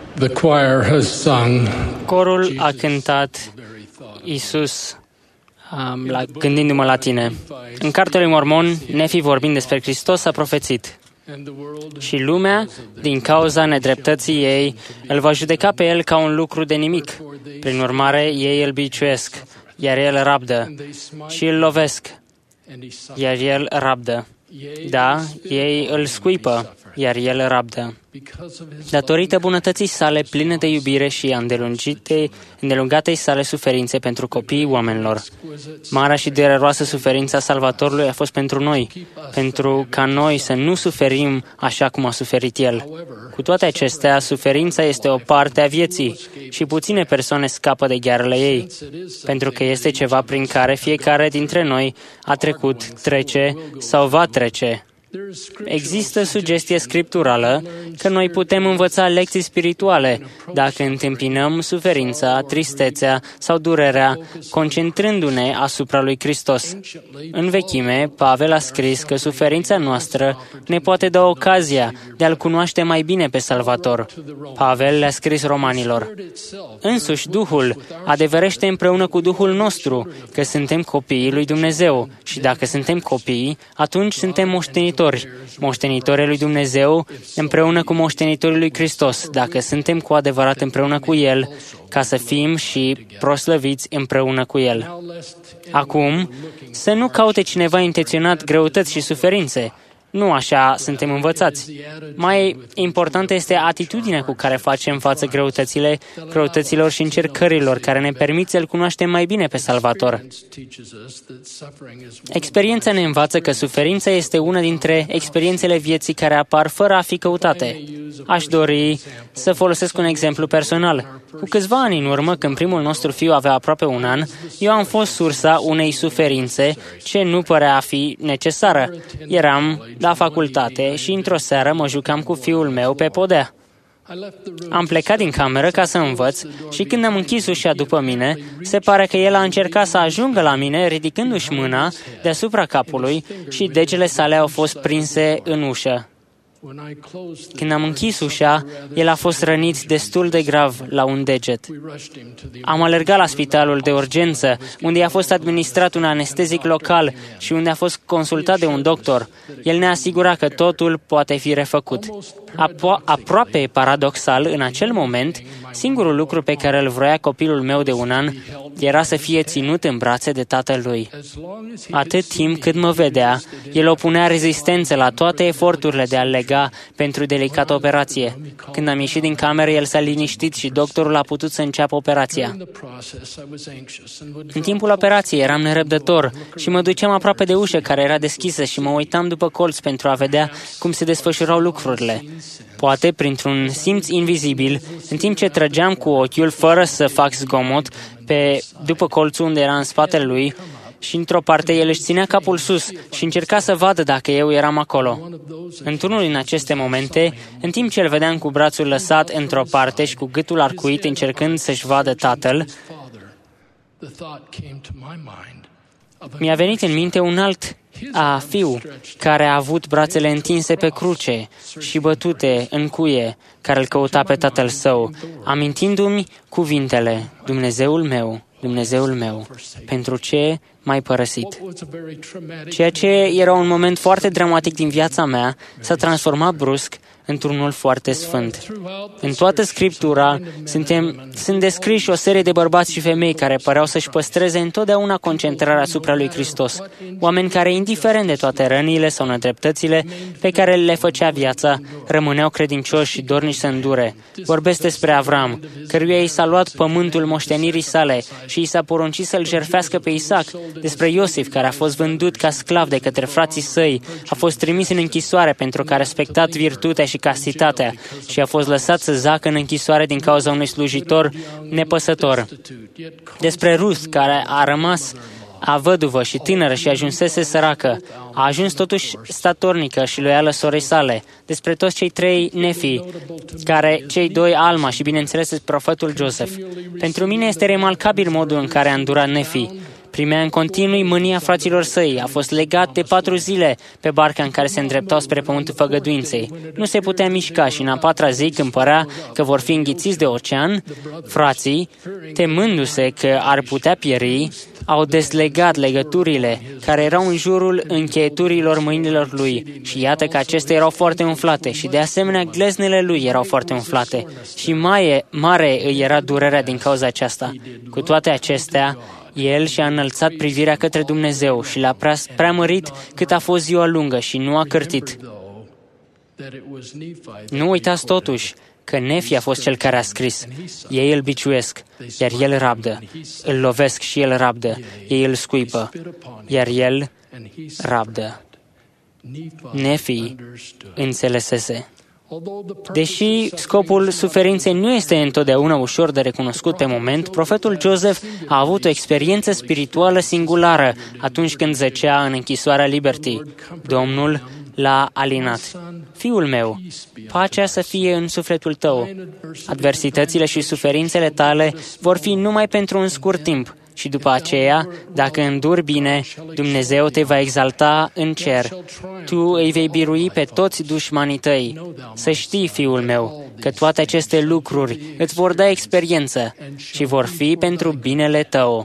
The choir has sung. Corul a cântat Iisus, gândindu-mă la tine. În cartea lui Mormon, Nefi, vorbind despre Hristos, a profețit: și lumea, din cauza nedreptății ei, îl va judeca pe el ca un lucru de nimic. Prin urmare, ei îl biciuiesc, iar el rabdă, și îl lovesc, iar el rabdă. Da, ei îl scuipă, iar el rabdă. Datorită bunătății sale pline de iubire și îndelungatei sale suferințe pentru copiii oamenilor. Marea și dureroasă suferința Salvatorului a fost pentru noi, pentru ca noi să nu suferim așa cum a suferit El. Cu toate acestea, suferința este o parte a vieții și puține persoane scapă de ghearele ei, pentru că este ceva prin care fiecare dintre noi a trecut, trece sau va trece. Există sugestie scripturală că noi putem învăța lecții spirituale dacă întâmpinăm suferința, tristețea sau durerea, concentrându-ne asupra lui Hristos. În vechime, Pavel a scris că suferința noastră ne poate da ocazia de a-L cunoaște mai bine pe Salvator. Pavel le-a scris romanilor: însuși Duhul adeverește împreună cu Duhul nostru că suntem copiii lui Dumnezeu și dacă suntem copii, atunci suntem moștenitori lui Dumnezeu împreună cu moștenitorii lui Hristos, dacă suntem cu adevărat împreună cu El, ca să fim și proslăviți împreună cu El. Acum, să nu caute cineva intenționat greutăți și suferințe. Nu așa suntem învățați. Mai importantă este atitudinea cu care facem față greutăților și încercărilor care ne permit să-L cunoaștem mai bine pe Salvator. Experiența ne învață că suferința este una dintre experiențele vieții care apar fără a fi căutate. Aș dori să folosesc un exemplu personal. Cu câțiva ani în urmă, când primul nostru fiu avea aproape un an, eu am fost sursa unei suferințe ce nu părea a fi necesară. Eram la facultate și într-o seară mă jucam cu fiul meu pe podea. Am plecat din cameră ca să învăț și când am închis ușa după mine, se pare că el a încercat să ajungă la mine ridicându-și mâna deasupra capului și degetele sale au fost prinse în ușă. Când am închis ușa, el a fost rănit destul de grav la un deget. Am alergat la spitalul de urgență, unde i-a fost administrat un anestezic local și unde a fost consultat de un doctor. El ne-a asigurat că totul poate fi refăcut. Aproape paradoxal, în acel moment, singurul lucru pe care îl vroia copilul meu de un an era să fie ținut în brațe de tatălui. Atât timp cât mă vedea, el opunea rezistență la toate eforturile de a-l lega pentru delicată operație. Când am ieșit din cameră, el s-a liniștit și doctorul a putut să înceapă operația. În timpul operației eram nerăbdător și mă duceam aproape de ușă care era deschisă și mă uitam după colț pentru a vedea cum se desfășurau lucrurile. Poate, printr-un simț invizibil, în timp ce trăgeam cu ochiul fără să fac zgomot după colțul unde era în spatele lui, și într-o parte el își ținea capul sus și încerca să vadă dacă eu eram acolo. Într-unul din aceste momente, în timp ce îl vedeam cu brațul lăsat într-o parte și cu gâtul arcuit încercând să-și vadă tatăl, mi-a venit în minte un alt fiu care a avut brațele întinse pe cruce și bătute în cuie, care îl căuta pe tatăl său, amintindu-mi cuvintele: Dumnezeul meu, pentru ce m-ai părăsit? Ceea ce era un moment foarte dramatic din viața mea s-a transformat brusc într-unul foarte sfânt. În toată Scriptura sunt descriși o serie de bărbați și femei care păreau să-și păstreze întotdeauna concentrarea asupra lui Hristos. Oameni care, indiferent de toate rănile sau nedreptățile pe care le făcea viața, rămâneau credincioși și dornici să îndure. Vorbesc despre Avram, căruia i s-a luat pământul moștenirii sale și i s-a poruncit să-l jertfească pe Isaac, despre Iosif, care a fost vândut ca sclav de către frații săi, a fost trimis în închisoare pentru că a respectat virtutea și castitatea și a fost lăsat să zacă în închisoare din cauza unui slujitor nepăsător. Despre Ruth, care a rămas văduvă și tânără și ajunsese săracă, a ajuns totuși statornică și loială sorei sale. Despre toți cei trei Nefi, cei doi Alma și, bineînțeles, profetul Joseph. Pentru mine este remarcabil modul în care a îndurat Nefi. Primea în continuu mânia fraților săi. A fost legat de 4 zile pe barca în care se îndreptau spre pământul făgăduinței. Nu se putea mișca și în a 4-a zi, când părea că vor fi înghițiți de ocean, frații, temându-se că ar putea pieri, au deslegat legăturile care erau în jurul încheieturilor mâinilor lui și iată că acestea erau foarte umflate și de asemenea gleznele lui erau foarte umflate și mare îi era durerea din cauza aceasta. Cu toate acestea, el și-a înălțat privirea către Dumnezeu și l-a preamărit cât a fost ziua lungă și nu a cârtit. Nu uitați totuși că Nefi a fost cel care a scris: ei îl biciuiesc, iar el rabdă, îl lovesc și el rabdă, ei îl scuipă, iar el rabdă. Nefi înțelesese. Deși scopul suferinței nu este întotdeauna ușor de recunoscut pe moment, profetul Joseph a avut o experiență spirituală singulară atunci când zăcea în închisoarea Liberty. Domnul l-a alinat. Fiul meu, pacea să fie în sufletul tău. Adversitățile și suferințele tale vor fi numai pentru un scurt timp și după aceea, dacă înduri bine, Dumnezeu te va exalta în cer. Tu îi vei birui pe toți dușmanii tăi. Să știi, fiul meu, că toate aceste lucruri îți vor da experiență și vor fi pentru binele tău.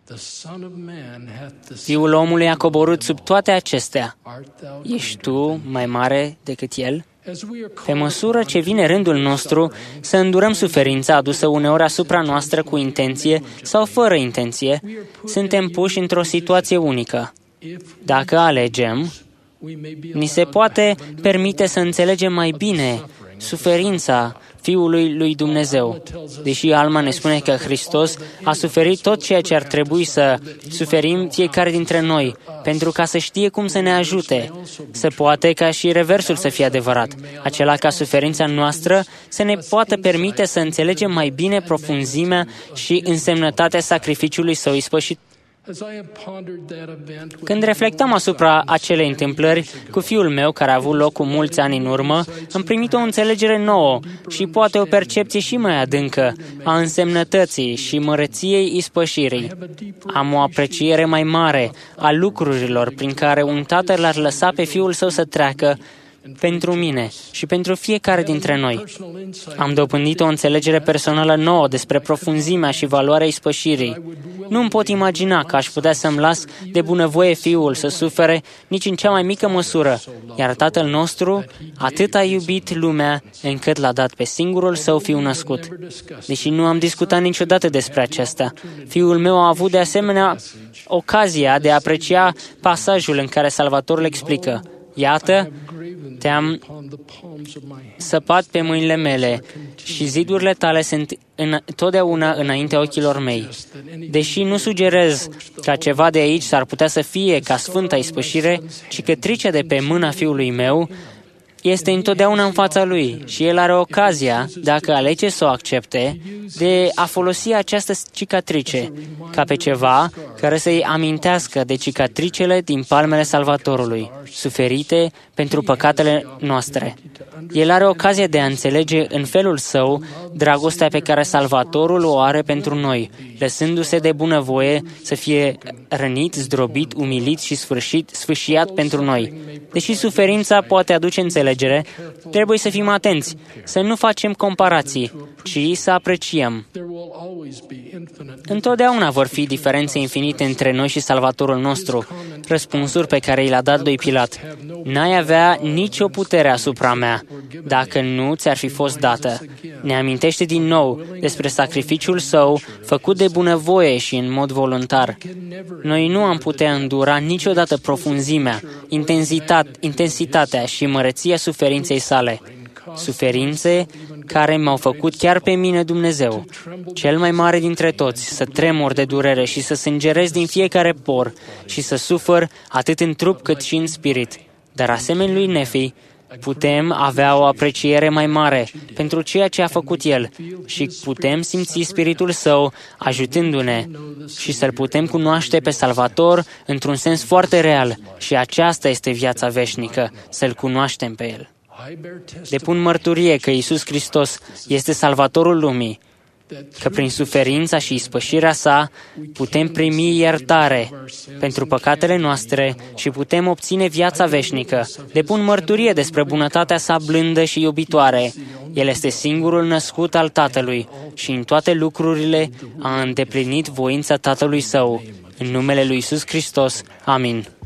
Fiul omului a coborât sub toate acestea. Ești tu mai mare decât el? Pe măsură ce vine rândul nostru să îndurăm suferința adusă uneori asupra noastră cu intenție sau fără intenție, suntem puși într-o situație unică. Dacă alegem, ni se poate permite să înțelegem mai bine suferința Fiului lui Dumnezeu. Deși Alma ne spune că Hristos a suferit tot ceea ce ar trebui să suferim fiecare dintre noi, pentru ca să știe cum să ne ajute, se poate ca și reversul să fie adevărat, acela ca suferința noastră să ne poată permite să înțelegem mai bine profunzimea și însemnătatea sacrificiului său ispășit. Când reflectam asupra acelei întâmplări cu fiul meu, care a avut loc cu mulți ani în urmă, am primit o înțelegere nouă și poate o percepție și mai adâncă a însemnătății și măreției ispășirii. Am o apreciere mai mare a lucrurilor prin care un tată l-ar lăsa pe fiul său să treacă pentru mine și pentru fiecare dintre noi. Am dobândit o înțelegere personală nouă despre profunzimea și valoarea ispășirii. Nu îmi pot imagina că aș putea să-mi las de bunăvoie fiul să sufere nici în cea mai mică măsură, iar Tatăl nostru atât a iubit lumea încât l-a dat pe singurul său fiu născut. Deși nu am discutat niciodată despre acesta, fiul meu a avut de asemenea ocazia de a aprecia pasajul în care Salvatorul explică: iată, te-am săpat pe mâinile mele și zidurile tale sunt totdeauna înaintea ochilor mei. Deși nu sugerez ca ceva de aici s-ar putea să fie ca sfânta ispășire, ci că tricea de pe mâna fiului meu este întotdeauna în fața lui și el are ocazia, dacă alege să o accepte, de a folosi această cicatrice ca pe ceva care să-i amintească de cicatricele din palmele Salvatorului, suferite pentru păcatele noastre. El are ocazia de a înțelege în felul său dragostea pe care Salvatorul o are pentru noi, lăsându-se de bunăvoie să fie rănit, zdrobit, umilit și sfâșiat pentru noi. Deși suferința poate aduce înțelegere, trebuie să fim atenți, să nu facem comparații, ci să apreciem. Întotdeauna vor fi diferențe infinite între noi și Salvatorul nostru, răspunsuri pe care i le-a dat lui Pilat. N-ai avea nicio putere asupra mea, dacă nu ți-ar fi fost dată. Ne amintește din nou despre sacrificiul său, făcut de bunăvoie și în mod voluntar. Noi nu am putea îndura niciodată profunzimea, intensitatea și măreția suferinței sale. Suferințe care m-au făcut chiar pe mine Dumnezeu, cel mai mare dintre toți, să tremur de durere și să sângerez din fiecare por și să sufăr atât în trup cât și în spirit. Dar asemenea lui Nefi, putem avea o apreciere mai mare pentru ceea ce a făcut el și putem simți Spiritul Său ajutându-ne și să-L putem cunoaște pe Salvator într-un sens foarte real și aceasta este viața veșnică, să-L cunoaștem pe El. Depun mărturie că Iisus Hristos este Salvatorul lumii. că prin suferința și ispășirea sa putem primi iertare pentru păcatele noastre și putem obține viața veșnică. Depun mărturie despre bunătatea sa blândă și iubitoare. El este singurul născut al Tatălui și în toate lucrurile a îndeplinit voința Tatălui Său. În numele lui Iisus Hristos. Amin.